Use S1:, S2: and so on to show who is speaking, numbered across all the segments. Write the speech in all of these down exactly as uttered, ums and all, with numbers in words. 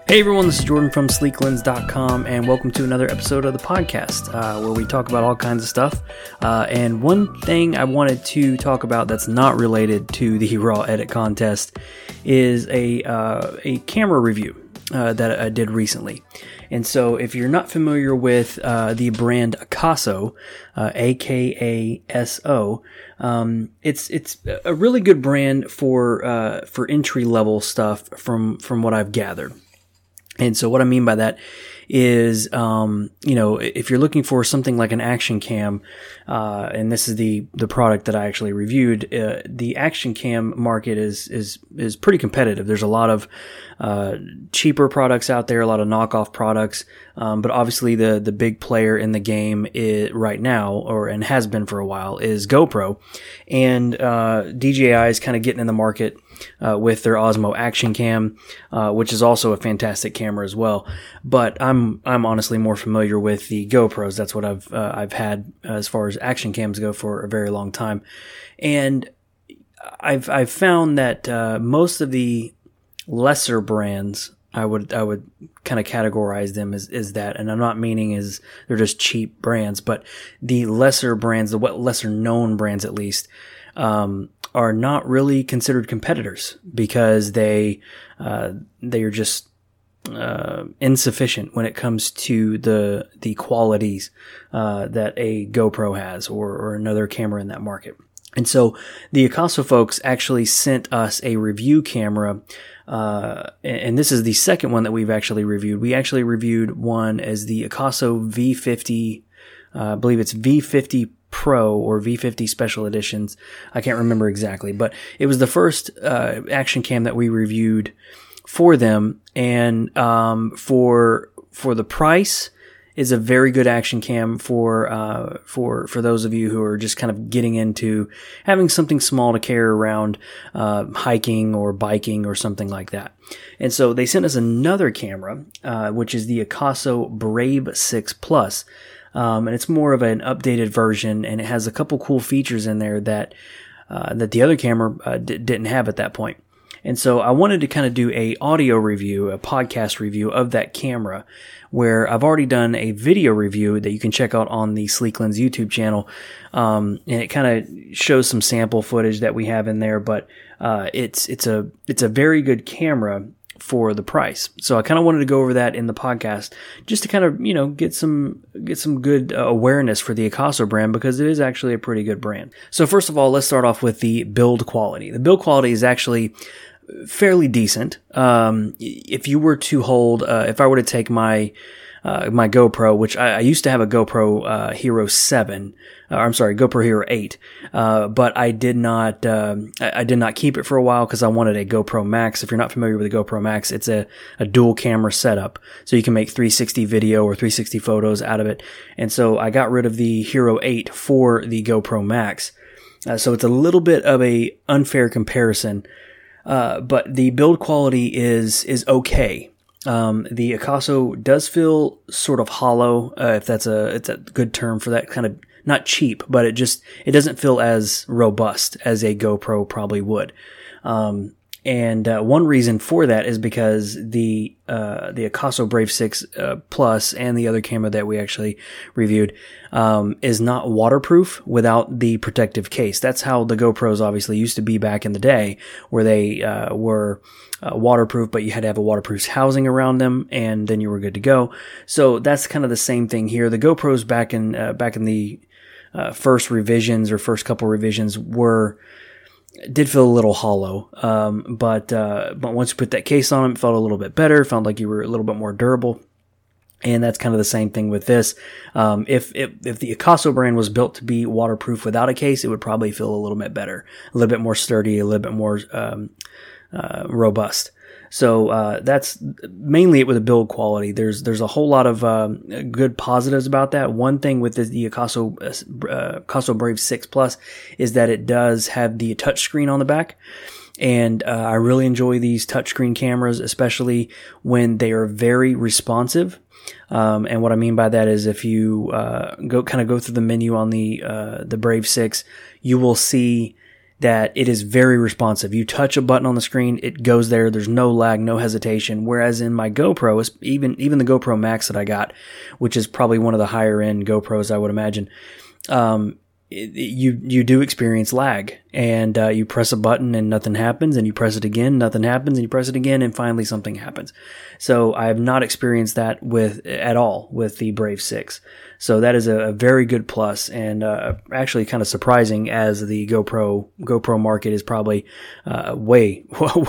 S1: Hey everyone, this is Jordan from sleek lens dot com, and welcome to another episode of the podcast uh, where we talk about all kinds of stuff. Uh, and one thing I wanted to talk about that's not related to the Raw Edit contest is a uh, a camera review uh, that I did recently. And so if you're not familiar with uh, the brand Akaso, uh, A K A S O, um, it's it's a really good brand for uh, for entry level stuff from from what I've gathered. And so what I mean by that is, um, you know, if you're looking for something like an action cam, uh, and this is the, the product that I actually reviewed, uh, the action cam market is, is, is pretty competitive. There's a lot of, uh, cheaper products out there, a lot of knockoff products. Um, but obviously the, the big player in the game is, right now, or, and has been for a while, is GoPro. And, uh, D J I is kind of getting in the market, uh, with their Osmo Action Cam, uh, which is also a fantastic camera as well. But I'm, I'm honestly more familiar with the GoPros. That's what I've, uh, I've had as far as action cams go for a very long time. And I've, I've found that, uh, most of the lesser brands, I would, I would kind of categorize them as, as that. And I'm not meaning is they're just cheap brands, but the lesser brands, the lesser known brands at least, um, are not really considered competitors because they, uh, they are just, uh, insufficient when it comes to the, the qualities, uh, that a GoPro has or, or another camera in that market. And so the Akaso folks actually sent us a review camera. Uh, and this is the second one that we've actually reviewed. We actually reviewed one as the Akaso V fifty, uh, I believe it's V fifty Pro or V fifty Special Editions. I can't remember exactly, but it was the first, uh, action cam that we reviewed for them. And, um, for, for the price, is a very good action cam for, uh, for, for those of you who are just kind of getting into having something small to carry around, uh, hiking or biking or something like that. And so they sent us another camera, uh, which is the Akaso Brave six Plus. Um, and it's more of an updated version, and it has a couple cool features in there that, uh, that the other camera, uh, d- didn't have at that point. And so I wanted to kind of do a audio review, a podcast review of that camera, where I've already done a video review that you can check out on the Sleek Lens YouTube channel. Um, and it kind of shows some sample footage that we have in there, but, uh, it's, it's a, it's a very good camera for the price. So I kind of wanted to go over that in the podcast just to kind of, you know, get some, get some good uh, awareness for the Akaso brand because it is actually a pretty good brand. So first of all, let's start off with the build quality. The build quality is actually fairly decent. Um, if you were to hold, uh, if I were to take my, uh, my GoPro, which I, I used to have a GoPro, uh, Hero seven, uh, I'm sorry, GoPro Hero eight, uh, but I did not, um, I, I did not keep it for a while because I wanted a GoPro Max. If you're not familiar with the GoPro Max, it's a, a dual camera setup. So you can make three sixty video or three sixty photos out of it. And so I got rid of the Hero eight for the GoPro Max. Uh, so it's a little bit of a unfair comparison. Uh, but the build quality is, is okay. Um, the Akaso does feel sort of hollow, uh, if that's a, it's a good term for that kind of, not cheap, but it just, it doesn't feel as robust as a GoPro probably would. Um, and, uh, one reason for that is because the, uh, the Akaso Brave six, uh, Plus and the other camera that we actually reviewed, um, is not waterproof without the protective case. That's how the GoPros obviously used to be back in the day, where they, uh, were, uh, waterproof, but you had to have a waterproof housing around them and then you were good to go. So that's kind of the same thing here. The GoPros back in, uh, back in the, uh, first revisions or first couple revisions were, did feel a little hollow. Um, but, uh, but once you put that case on them, it felt a little bit better. Felt like you were a little bit more durable. And that's kind of the same thing with this. Um, if, if, if the Akaso brand was built to be waterproof without a case, it would probably feel a little bit better, a little bit more sturdy, a little bit more, um, uh, robust. So, uh, that's mainly it with the build quality. There's, there's a whole lot of, um, good positives about that. One thing with the, the Akaso, uh, Akaso Brave six Plus is that it does have the touchscreen on the back. And, uh, I really enjoy these touchscreen cameras, especially when they are very responsive. Um, and what I mean by that is if you, uh, go, kind of go through the menu on the, uh, the Brave six, you will see that it is very responsive. You touch a button on the screen, it goes there. There's no lag, no hesitation. Whereas in my GoPro, even even the GoPro Max that I got, which is probably one of the higher end GoPros, I would imagine, um, it, you you do experience lag. And uh, you press a button and nothing happens, and you press it again, nothing happens, and you press it again, and finally something happens. So I have not experienced that with at all with the Brave six. So that is a, a very good plus, and uh, actually kind of surprising, as the GoPro GoPro market is probably uh, way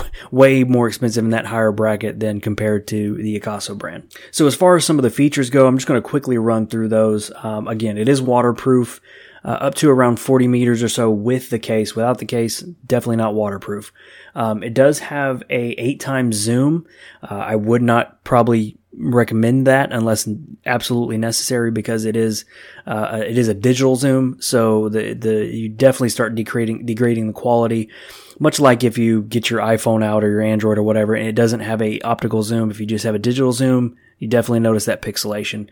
S1: way more expensive in that higher bracket than compared to the Akaso brand. So as far as some of the features go, I'm just going to quickly run through those. Um, again, it is waterproof. Uh, up to around forty meters or so with the case. Without the case, definitely not waterproof. Um, it does have a eight times zoom. Uh, I would not probably recommend that unless absolutely necessary, because it is uh, it is a digital zoom. So the the you definitely start degrading degrading the quality. Much like if you get your iPhone out or your Android or whatever, and it doesn't have a optical zoom. If you just have a digital zoom, you definitely notice that pixelation.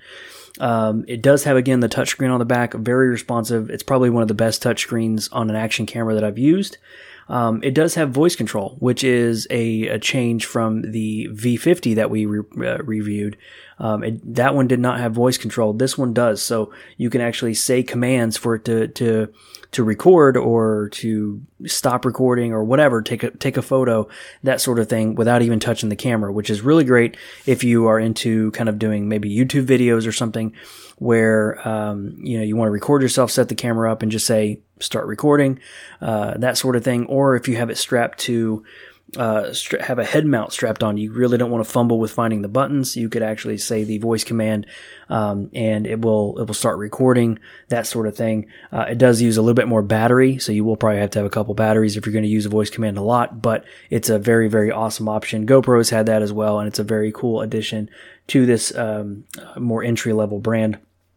S1: Um, it does have, again, the touchscreen on the back, very responsive. It's probably one of the best touchscreens on an action camera that I've used. Um, it does have voice control, which is a, a change from the V fifty that we re- uh, reviewed. Um, it, that one did not have voice control. This one does. So you can actually say commands for it to, to, to record or to stop recording or whatever, take a, take a photo, that sort of thing, without even touching the camera, which is really great if you are into kind of doing maybe YouTube videos or something where, um, you know, you want to record yourself, set the camera up and just say, start recording, uh, that sort of thing. Or if you have it strapped to, uh, stra- have a head mount strapped on, you really don't want to fumble with finding the buttons. You could actually say the voice command, um, and it will, it will start recording, that sort of thing. Uh, it does use a little bit more battery, so you will probably have to have a couple batteries if you're going to use a voice command a lot, but it's a very, very awesome option. GoPro's had that as well, and it's a very cool addition to this, um, more entry level brand.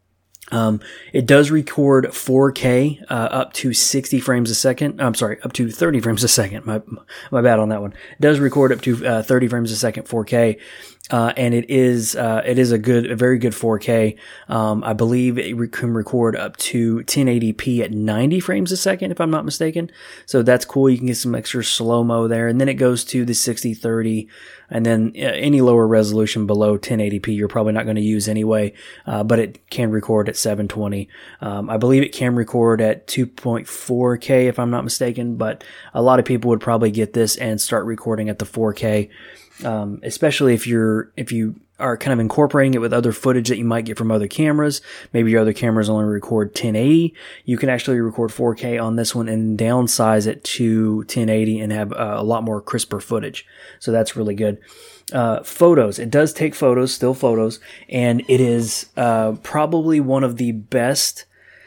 S1: Um, it does record four K, uh, up to sixty frames a second. I'm sorry, up to thirty frames a second. My, my bad on that one. It does record up to, uh, thirty frames a second, four K. Uh, and it is, uh, it is a good, a very good four K. Um, I believe it re- can record up to ten eighty p at ninety frames a second, if I'm not mistaken. So that's cool. You can get some extra slow-mo there. And then it goes to the sixty thirty, and then uh, any lower resolution below ten eighty p, you're probably not going to use anyway. Uh, but it can record at seven twenty. Um, I believe it can record at two point four K, if I'm not mistaken, but a lot of people would probably get this and start recording at the four K. Um, especially if you're, if you are kind of incorporating it with other footage that you might get from other cameras. Maybe your other cameras only record ten eighty. You can actually record four K on this one and downsize it to ten eighty and have uh, a lot more crisper footage. So that's really good. Uh, photos. It does take photos, still photos, and it is, uh, probably one of the best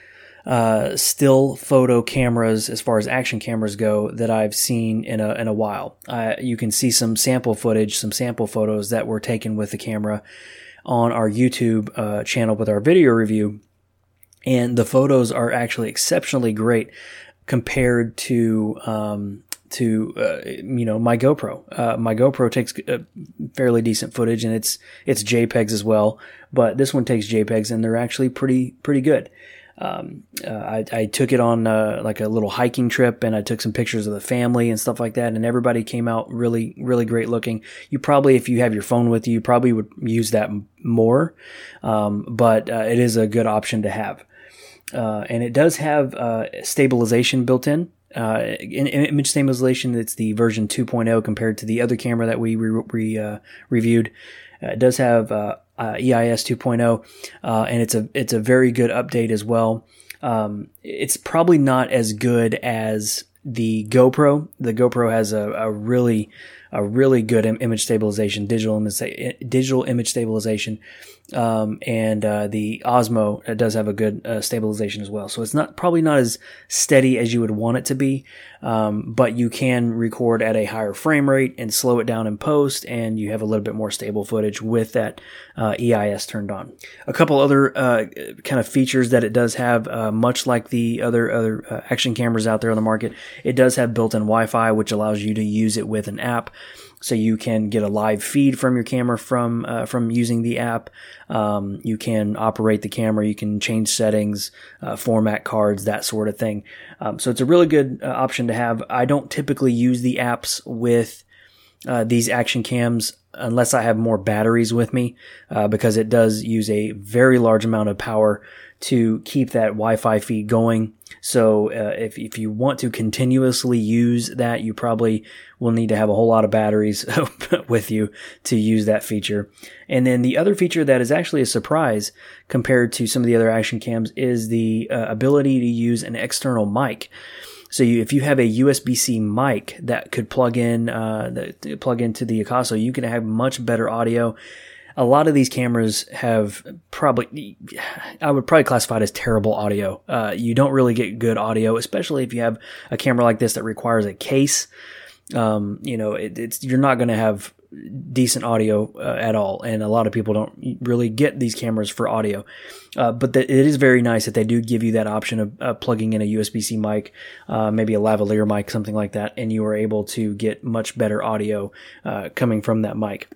S1: Uh, still photo cameras, as far as action cameras go, that I've seen in a in a while. Uh, you can see some sample footage, some sample photos that were taken with the camera on our YouTube uh, channel with our video review, and the photos are actually exceptionally great compared to um, to uh, you know my GoPro. Uh, my GoPro takes uh, fairly decent footage, and it's it's JPEGs as well, but this one takes JPEGs, and they're actually pretty pretty good. Um, uh, I, I took it on, uh, like a little hiking trip, and I took some pictures of the family and stuff like that, and everybody came out really, really great looking. You probably, if you have your phone with you, you probably would use that more. Um, but, uh, it is a good option to have. Uh, and it does have, uh, stabilization built in. Uh, in, in image stabilization, it's the version two point oh compared to the other camera that we re, re uh, reviewed. Uh, it does have, uh, Uh, E I S two point oh, uh, and it's a it's a very good update as well. Um, it's probably not as good as the GoPro. The GoPro has a, a really a really good im- image stabilization, digital image digital image stabilization, um, and uh, the Osmo does have a good uh, stabilization as well. So it's not probably not as steady as you would want it to be, um, but you can record at a higher frame rate and slow it down in post, and you have a little bit more stable footage with that uh, E I S turned on. A couple other uh, kind of features that it does have, uh, much like the other other uh, action cameras out there on the market, it does have built-in Wi-Fi, which allows you to use it with an app. So you can get a live feed from your camera from uh, from using the app. Um, you can operate the camera. You can change settings, uh, format cards, that sort of thing. Um, so it's a really good uh, option to have. I don't typically use the apps with uh, these action cams unless I have more batteries with me, uh, because it does use a very large amount of power to keep that Wi-Fi feed going. So uh, if if you want to continuously use that, you probably will need to have a whole lot of batteries with you to use that feature. And then the other feature that is actually a surprise compared to some of the other action cams is the uh, ability to use an external mic. So you, if you have a U S B C mic that could plug in, uh, the, plug into the Akaso, you can have much better audio. A lot of these cameras have probably, I would probably classify it as terrible audio. Uh, you don't really get good audio, especially if you have a camera like this that requires a case. Um, you know, it, it's, you're not going to have decent audio uh, at all. And a lot of people don't really get these cameras for audio. Uh, but the, it is very nice that they do give you that option of uh, plugging in a U S B C mic, uh, maybe a lavalier mic, something like that. And you are able to get much better audio uh, coming from that mic.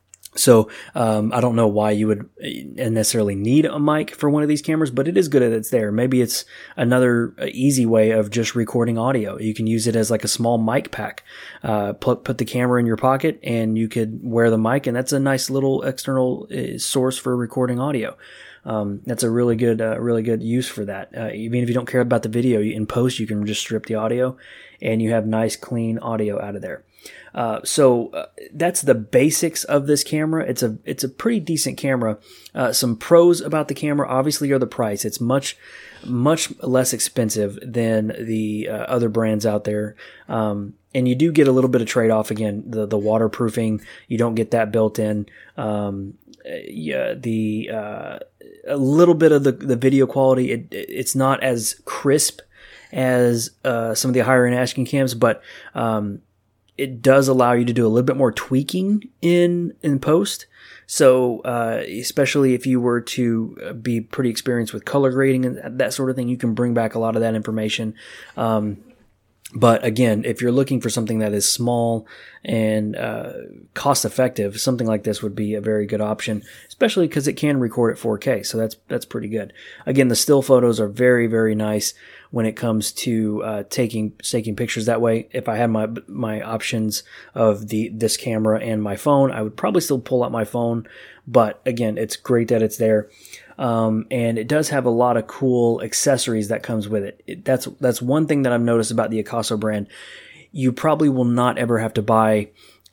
S1: So um, I don't know why you would necessarily need a mic for one of these cameras, but it is good that it's there. Maybe it's another easy way of just recording audio. You can use it as like a small mic pack. Uh, put, put the camera in your pocket and you could wear the mic, and that's a nice little external uh, source for recording audio. Um, that's a really good, uh, really good use for that. Uh, even if you don't care about the video, in post you can just strip the audio, and you have nice, clean audio out of there. Uh, so uh, that's the basics of this camera. It's a it's a pretty decent camera. Uh, some pros about the camera obviously are the price. It's much much less expensive than the uh, other brands out there. Um, and you do get a little bit of trade off. Again, the the waterproofing, you don't get that built in. Um, yeah, the uh, a little bit of the the video quality. It it's not as crisp as uh, some of the higher end action cams, but um, it does allow you to do a little bit more tweaking in in post. So uh, especially if you were to be pretty experienced with color grading and that sort of thing, you can bring back a lot of that information. Um, but again, if you're looking for something that is small and uh, cost effective, something like this would be a very good option, especially because it can record at four K. So that's that's pretty good. Again, the still photos are very, very nice when it comes to uh, taking taking pictures that way. If I had my my options of the this camera and my phone, I would probably still pull out my phone. But again, it's great that it's there. Um, and it does have a lot of cool accessories that comes with it. it. That's that's one thing that I've noticed about the Akaso brand. You probably will not ever have to buy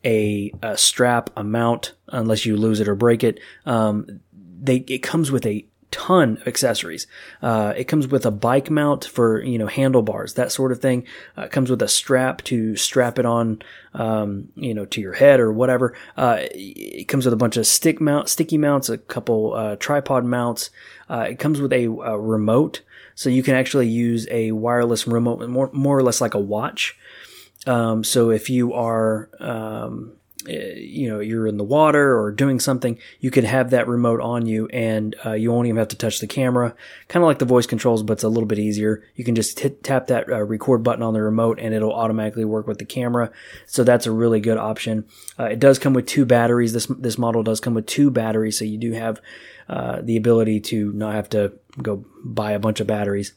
S1: a, a strap, a mount, unless you lose it or break it. Um, they it comes with a ton of accessories. Uh, it comes with a bike mount for, you know, handlebars, that sort of thing. Uh, it comes with a strap to strap it on, um, you know, to your head or whatever. Uh, it comes with a bunch of stick mount, sticky mounts, a couple, uh, tripod mounts. Uh, it comes with a, a remote. So you can actually use a wireless remote, more, more or less like a watch. Um, so if you are, um, you know, you're in the water or doing something, you could have that remote on you, and uh, you won't even have to touch the camera. Kind of like the voice controls, but it's a little bit easier. You can just hit, tap that uh, record button on the remote, and it'll automatically work with the camera. So that's a really good option. Uh, it does come with two batteries. This this model does come with two batteries, so you do have uh, the ability to not have to go buy a bunch of batteries.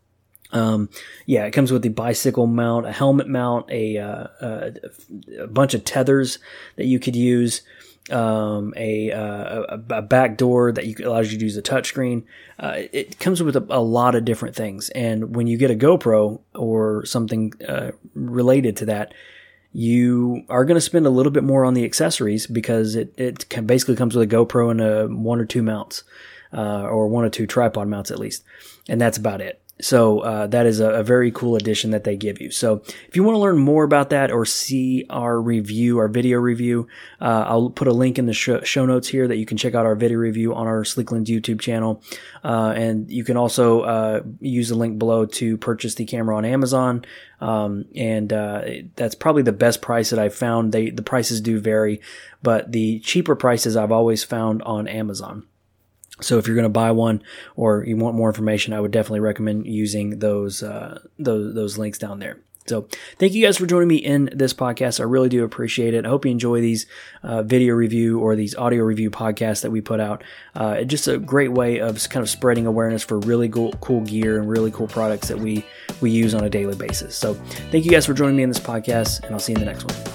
S1: Um, yeah, it comes with the bicycle mount, a helmet mount, a, uh, a, a bunch of tethers that you could use, um, a, uh, a, a back door that you, allows you to use a touchscreen. Uh, it comes with a, a lot of different things. And when you get a GoPro or something, uh, related to that, you are going to spend a little bit more on the accessories because it, it can basically comes with a GoPro and a one or two mounts, uh, or one or two tripod mounts at least. And that's about it. So uh, that is a, a very cool addition that they give you. So if you want to learn more about that or see our review, our video review, uh, I'll put a link in the sh- show notes here that you can check out our video review on our Sleeklens YouTube channel. Uh, and you can also uh, use the link below to purchase the camera on Amazon. Um, and uh, that's probably the best price that I've found. They the prices do vary, but the cheaper prices I've always found on Amazon. So if you're going to buy one or you want more information, I would definitely recommend using those uh, those those links down there. So thank you guys for joining me in this podcast. I really do appreciate it. I hope you enjoy these uh, video review or these audio review podcasts that we put out. Uh, it's just a great way of kind of spreading awareness for really cool, cool gear and really cool products that we, we use on a daily basis. So thank you guys for joining me in this podcast, and I'll see you in the next one.